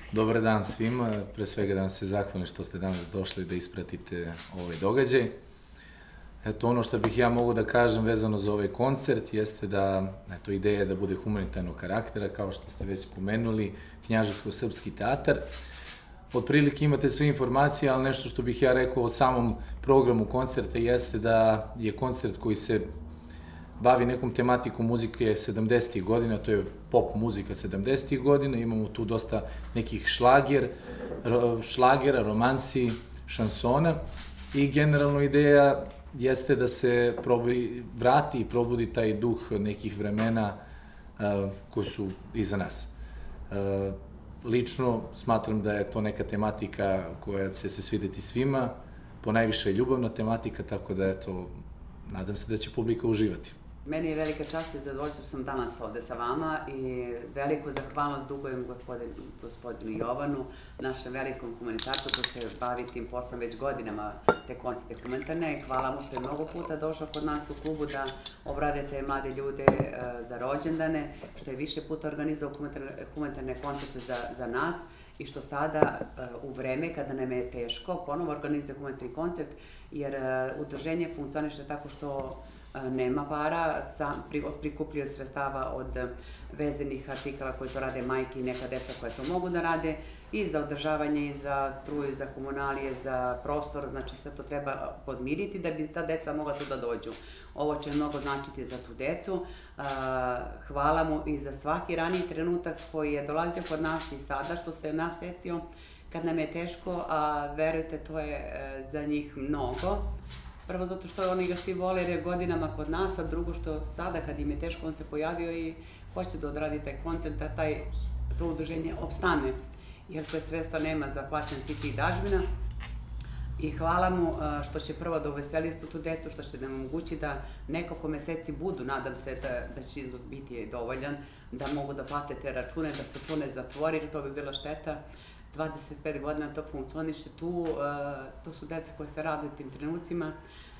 Dobar dan svima, pre svega da vam se zahvalim što ste danas došli da ispratite ovaj događaj. Eto, ono što bih ja mogu da kažem vezano za ovaj koncert jeste da, eto, ideja je da bude humanitarnog karaktera, kao što ste već spomenuli, Knjaževsko-srpski teatar. Otprilike imate sve informacije, ali nešto što bih ja rekao o samom programu koncerta jeste da je koncert koji se bavi nekom tematikom muzike 70. godina, to je pop muzika 70. godina, imamo tu dosta nekih šlagera, romansi, šansona i generalno ideja jeste da se vrati i probudi taj duh nekih vremena koji su iza nas. Lično smatram da je to neka tematika koja će se svideti svima, ponajviše je ljubavna tematika, tako da eto, nadam se da će publika uživati. Meni je velika čast i zadovoljstvo što sam danas ovde sa vama i veliku zahvalnost dugujem gospodinu Jovanu, našem velikom humanitarcu koji se bavi tim poslom već godinama, te koncerte humanitarne. Hvala mu što je mnogo puta došao kod nas u klubu da obrade te mlade ljude za rođendane, što je više puta organizovao humanitarne koncerte za nas i što sada u vreme kada nam je teško ponovo organizuje humanitarni koncert, jer udruženje funkcioniše tako što nema para, prikupljaju sredstava od vezenih artikala koji to rade majke i neka deca koje to mogu da rade i za održavanje, i za struju, i za komunalije, za prostor, znači sve to treba podmiriti da bi ta deca mogla tu da dođu. Ovo će mnogo značiti za tu decu. Hvala mu i za svaki raniji trenutak koji je dolazio kod nas i sada što se nas setio kad nam je teško, a verujte to je za njih mnogo. Prvo zato što oni ga svi vole jer je godinama kod nas, a drugo što sada kad im je teško on se pojavio i hoće da odradi taj koncert, da to udruženje opstane, jer sve sredstva nema za plaćanje svih tih dažbina. I hvala mu što će prvo da uveseli su tu decu, što će da nam omogući da nekoliko meseci budu, nadam se da će iznos biti dovoljan, da mogu da plate te račune, da se to ne zatvori, jer to bi bila šteta. 25 godina to funkcioniše tu, to su deca koje se raduju tim trenucima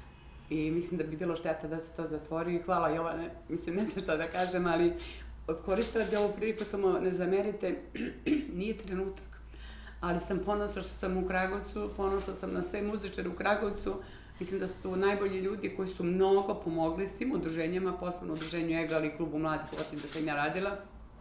i mislim da bi bilo šteta da se to zatvori. Hvala Jovane, mislim ne znam šta da kažem, ali koristila da ovu priliku samo ne zamerite, nije trenutak, ali sam ponosna što sam u Kragujevcu, ponosna sam na sve muzičare u Kragujevcu, mislim da su tu najbolji ljudi koji su mnogo pomogli svim udruženjima, posebno udruženju EGA, ali i klubu mladih, osim da sam ja radila.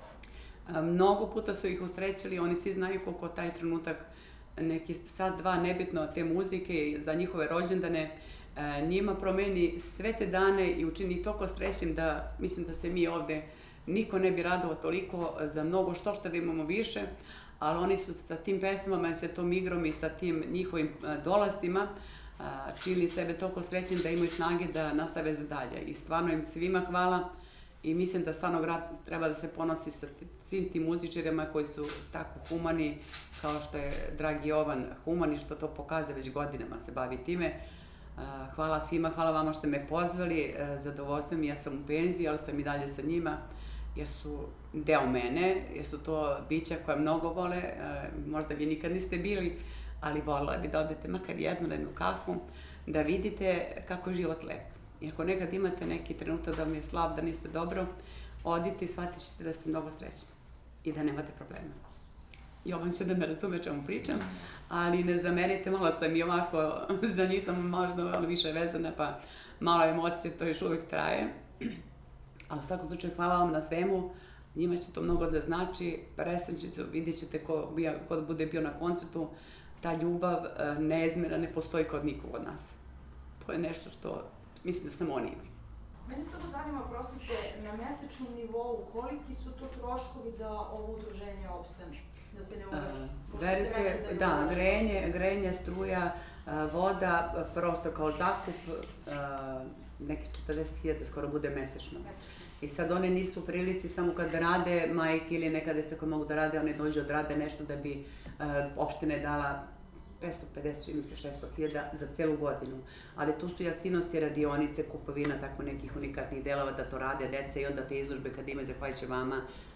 Mnogo puta su ih usrećili, oni svi znaju koliko taj trenutak, neki sat, dva, nebitno te muzike za njihove rođendane, njima promeni sve te dane i učini toliko srećnim da mislim da se mi ovde niko ne bi radovao toliko za mnogo što da imamo više, ali oni su sa tim pesmama i sa tom igrom i sa tim njihovim dolasima činili sebe toliko srećnim da imaju snage da nastave za dalje. I stvarno im svima hvala. I mislim da stvarno grad treba da se ponosi sa svim tim muzičarima koji su tako humani, kao što je dragi Jovan human i što to pokazuje već godinama se bavi time. Hvala svima, hvala vama što me pozvali, zadovoljstvo mi, ja sam u penziji, ali sam i dalje sa njima, jer su deo mene, jer su to bića koja mnogo vole, možda vi nikad niste bili, ali volela bi da odete makar jednu kafu, da vidite kako je život lep. I ako nekad imate neki trenutak da vam je slab, da niste dobro, odite i shvatit ćete da ste mnogo srećni i da nemate problema. Jovan će da me razume čemu pričam, ali ne zamerite, malo sam i ovako, za njih sam možda više vezana, pa malo emocije, to još uvijek traje. Ali u svakom slučaju hvala vam na svemu, njima će to mnogo da znači, presrećnicu, vidjet ćete ko bude bio na koncertu, ta ljubav neizmjerna ne postoji kod nikog od nas. To je nešto što mislim da samo oni imaju. Mene samo zanima, prostite, na mesečnom nivou koliki su to troškovi da ovo udruženje opstane? Da se ne ugasi? Verite, da, grejanje, struja, voda, prosto kao zakup, neki 40.000 skoro bude mesečno. I sad one nisu u prilici samo kad rade majke ili neka deca koja mogu da rade, one dođu odrade nešto da bi opština dala 550, 600.000 za celu godinu. Ali tu su i aktivnosti, radionice, kupovina tako nekih unikatnih delova da to rade deca i onda te izložbe kad imaju, zahvaljujući vama,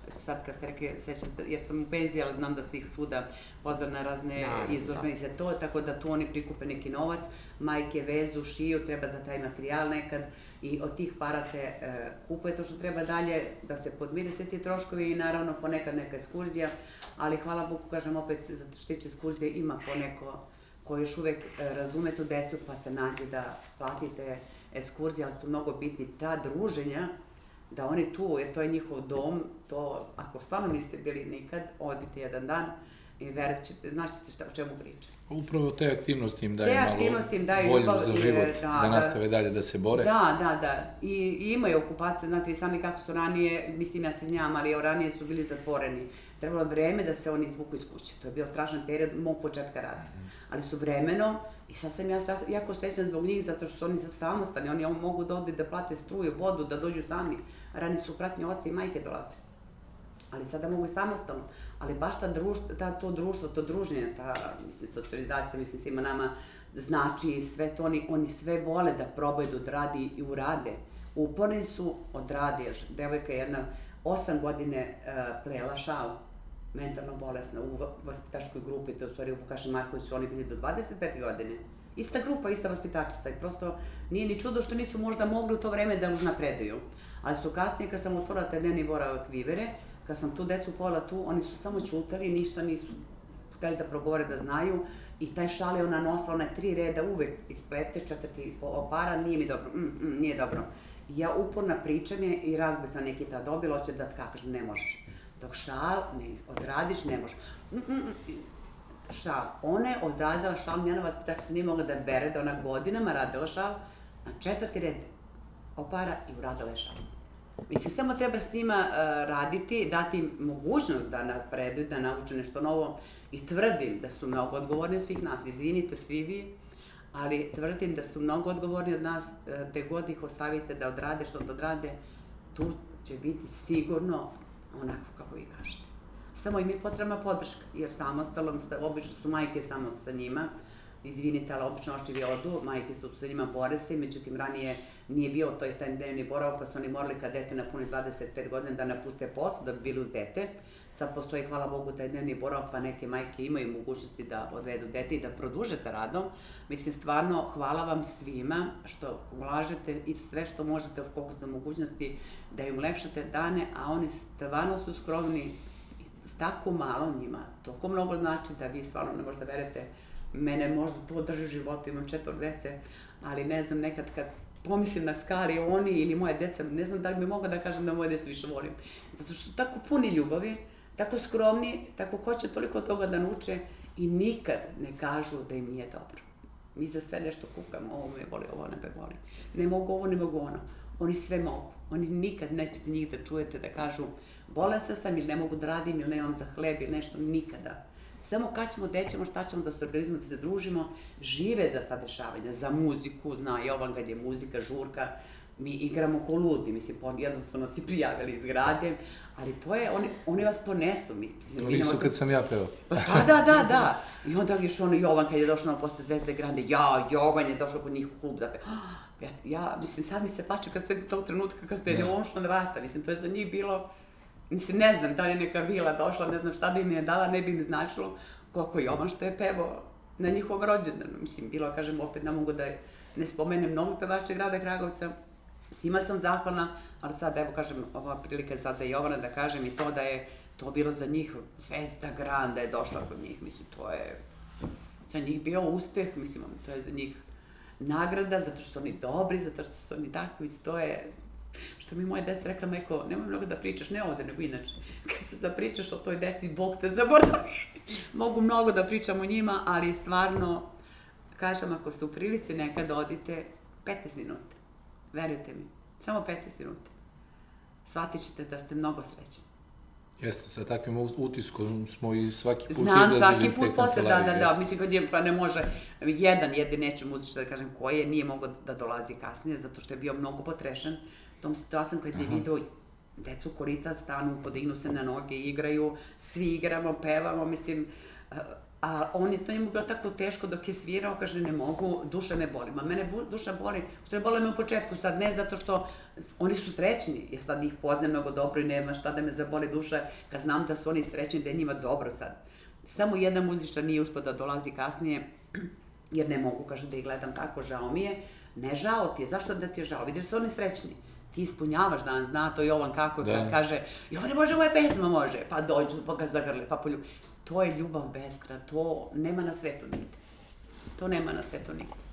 sad kad ste rekli, sećam se, jer sam u penziji, ali znam da ste ih svuda pozvali na razne izložbe i sve to, tako da tu oni prikupe neki novac, majke vezu, šiju, treba za taj materijal nekad i od tih para se kupuje to što treba dalje, da se podmire sve ti troškovi i naravno ponekad neka ekskurzija, ali hvala Bogu, kažem opet, zato što tiče ekskurzije ima poneko ko još uvek razume tu decu pa se nađe da platite ekskurzije, ali su mnogo bitni ta druženja, da oni tu, jer to je njihov dom, to, ako stvarno niste bili nikad, odite jedan dan i verujte ćete, znaćete o čemu pričam. Upravo te aktivnosti im daju malo volju za život, da nastave dalje da se bore. Da. I imaju okupaciju, znate vi sami kako su ranije, mislim ja se njam, ali ranije su bili zatvoreni. Trebalo vreme da se oni izvuku iz kuće. To je bio strašan period mog početka rada. Ali su vremenom, i sad sam ja jako srećna zbog njih, zato što su oni sad samostalni, oni mogu da ode da plate struju, vodu, da dođu sami. Ranije su pratnje oca i majke dolazili. Ali sada mogu i samostalno. Ali baš to društvo, to druženje, ta socijalizacija, mislim, svima nama znači sve to, oni sve vole da probaju da odradi i urade. Uporni su, odradi, još devojka jedna 8 godine plela šal, mentalno bolesna, u vaspitačkoj grupi, to je u stvari u Vukašin Markoviću, oni bili do 25 godine. Ista grupa, ista vaspitačica i prosto nije ni čudo što nisu možda mogli u to vreme da uznapreduju. Ali su kasnije, kad sam otvorila taj dnevni boravak Vivere, kad sam tu decu pojela tu, oni su samo čutali, ništa nisu hteli da progovore, da znaju i taj šal je ona nosila, ona je 3 reda uvek isplete, 4 opara, nije mi dobro, nije dobro. Ja uporno pričam je i razboj sam neki ta dobila, hoće da kažem, ne možeš. Dok šal ne odradiš, ne možeš. Šal, ona je odradila šal, njena vaspitačica nije mogla da bere, da ona godinama radila šal, na 4 red opara i uradila je šal. Mislim, samo treba s njima raditi, dati im mogućnost da napreduju, da nauče nešto novo i tvrdim da su mnogo odgovorni od svih nas, izvinite svi vi, ali tvrdim da su mnogo odgovorni od nas, te god ih ostavite da odrade što da odrade, tu će biti sigurno onako kako vi kažete. Samo im je potrebna podrška, jer samostalom, obično su majke samo sa njima, izvinite, ali obično očevi odu, majke su sa njima, bore se, međutim ranije nije bio taj dnevni boravak, pa su oni morali kad dete napuni 25 godina da napuste posao, da bi bili uz dete. Sad postoji, hvala Bogu, taj dnevni boravak, pa neke majke imaju mogućnosti da odvedu dete i da produže sa radom. Mislim, stvarno, hvala vam svima što ulažete i sve što možete, koliko ste mogućnosti, da im ulepšate dane, a oni stvarno su skromni, s tako malo njima, toliko mnogo znači da vi stvarno ne možete verujete, mene možda to drži u životu, imam 4 dece, ali ne znam, nekad kad pomislim na skali oni ili moje deca, ne znam da li bi mogla da kažem da moje decu više volim. Zato što su tako puni ljubavi, tako skromni, tako hoće toliko toga da nauče i nikad ne kažu da im nije dobro. Mi za sve nešto kukamo, ovo me boli, ovo ne boli. Ne mogu ovo, ne mogu ono. Oni sve mogu. Oni nikad nećete njih da čujete da kažu bolesna sam ili ne mogu da radim ili nemam za hleb ili nešto, nikada. Samo kad ćemo, gde ćemo, šta ćemo da se organizujemo, da se družimo, žive za ta dešavanja, za muziku, zna Jovan kad je muzika, žurka, mi igramo ko ludi, mislim, jednostavno si prijavili iz grade, ali to je, oni vas ponesu. To nisu kad sam ja pevao. Da. I onda još Jovan kad je došao posle Zvezde Grande, Jovan je došao kod njih u klub da peva. Mislim, sad mi se plače kad se tog trenutka kad ste došlo na vrata, mislim, to je za njih bilo. Mislim, ne znam da li je neka vila došla, ne znam šta bi mi je dala, ne bi mi značilo koliko Jovan što je pevao na njihovom rođendanu. Mislim, bilo, kažem, opet ne mogu da ne spomenem mnogo pevače grada Kragovca. Svima sam zahvalna, ali sad, evo, kažem, ova prilika je sad za Jovana da kažem i to da je to bilo za njih Zvezda Granda je došla kod njih. Mislim, to je za njih bio uspeh, mislim, to je za njih nagrada, zato što su oni dobri, zato što su oni takvi, to je... Što mi moje dece rekla, Meko, nemoj mnogo da pričaš, ne ovde, nego inače. Kad se zapričaš o toj deci, Bog te zaboravi. Mogu mnogo da pričam o njima, ali stvarno, kažem, ako ste u prilici nekad odite 15 minuta. Verujte mi, samo 15 minuta. Shvatit ćete da ste mnogo srećni. Jeste, sa takvim utiskom smo i svaki put izlazili iz te kancelarije. Znam, svaki put posle, da, mislim, kad je, pa ne može, jedini neću muzičar da kažem koji je, nije mogao da dolazi kasnije, zato što je bio mnogo potrešen tom situacijom kad je video decu korica stanu, podignu se na noge, igraju, svi igramo, pevamo, mislim, a on je to njemu bilo tako teško dok je svirao, kaže ne mogu, duša me boli. Ma mene duša boli, to je boli me u početku, sad ne zato što oni su srećni, ja sad ih poznam mnogo dobro i nema šta da me zaboli duša kad znam da su oni srećni, da je njima dobro sad. Samo jedan muzičar nije uspio da dolazi kasnije, jer ne mogu, kaže, da ih gledam tako, žao mi je. Ne žao ti je, zašto da ti je žao? Vidiš da su oni srećni. Ti ispunjavaš dan, zna to Jovan kako, kad kaže, Jovane, može moja pesma, može, pa dođu, pa ga zagrle, pa poljubi. To je ljubav beskrajna, to nema na svetu nigde. To nema na svetu nigde.